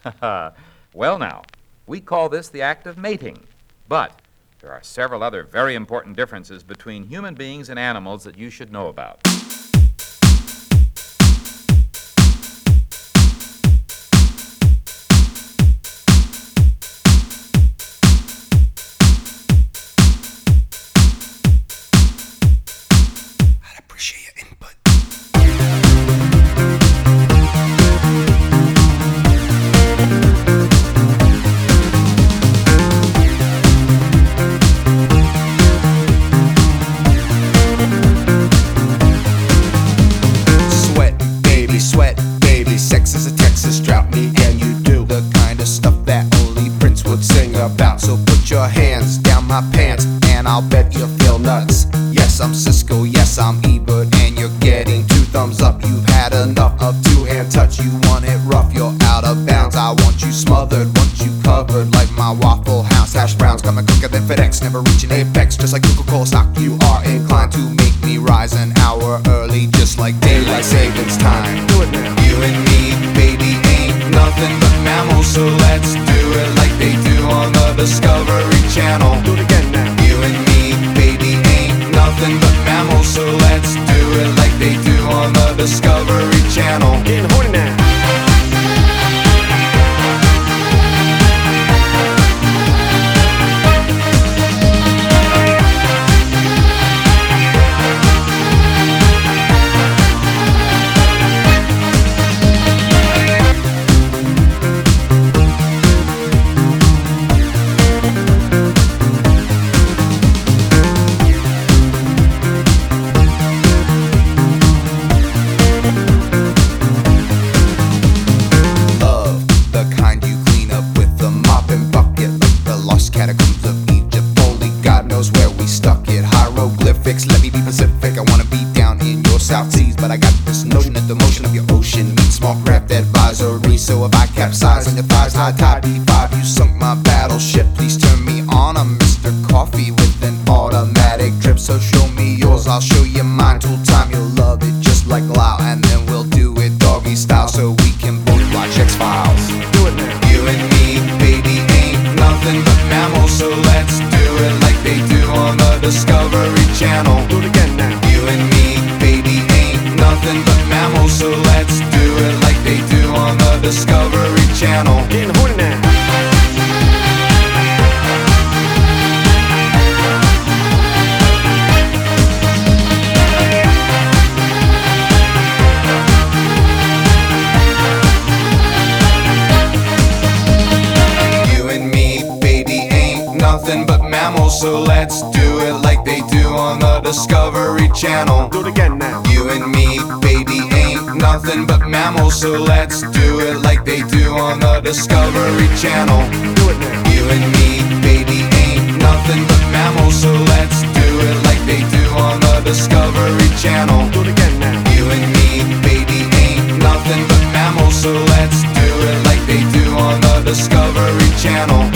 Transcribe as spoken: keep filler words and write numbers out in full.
Well, now, we call this the act of mating, but there are several other very important differences between human beings and animals that you should know about. I'd appreciate your input. Sweat, baby, sex is a Texas drought. Me and you do the kind of stuff that only Prince would sing about. So put your hands down my pants and I'll bet you'll feel nuts. Yes, I'm Cisco, yes, I'm Ebert, and you're getting two thumbs up. You've had enough of two-hand touch. You want it rough, you're out of bounds. I want you smothered, want you covered like my Waffle House hash browns. Coming quicker than FedEx, never reaching apex. Just like Coca-Cola stock, you are inclined to make me rise an hour early, just like daylight savings time. Do it now. You and me, baby, ain't nothing but mammals, so let's do it like they do on the Discovery Channel. Do it again now. You and me, baby, ain't nothing but mammals, so let's do it like they do on the Discovery Channel. Getting horny now. Catacombs of Egypt, only God knows where we stuck it. Hieroglyphics, let me be Pacific. I wanna be down in your South Seas, but I got this notion that the motion of your ocean meets small craft advisory. So if I capsize on your thighs, high tide B five, you sunk my battleship. Please turn me on. I'm Mister Coffee with an automatic drip. So show me yours, I'll show you mine. Tool time, you'll love it just like Lao, and then we'll do it doggy style so we can both watch X-Files. Do it now. You and me, baby, ain't nothing but mammals, so let's do it like they do on the Discovery Channel. Do it again now. You and me, baby, ain't nothing but mammals, so let's do it like they do on the Discovery Channel. Getting horny now. Nothing but mammals, so let's do it like they do on the Discovery Channel. Do it again now. You and me, baby, ain't nothing but mammals, so let's do it like they do on the Discovery Channel. Do it now. You and me, baby, ain't nothing but mammals, so let's do it like they do on the Discovery Channel. Do it again now. You and me, baby, ain't nothing but mammals, so let's do it like they do on the Discovery Channel.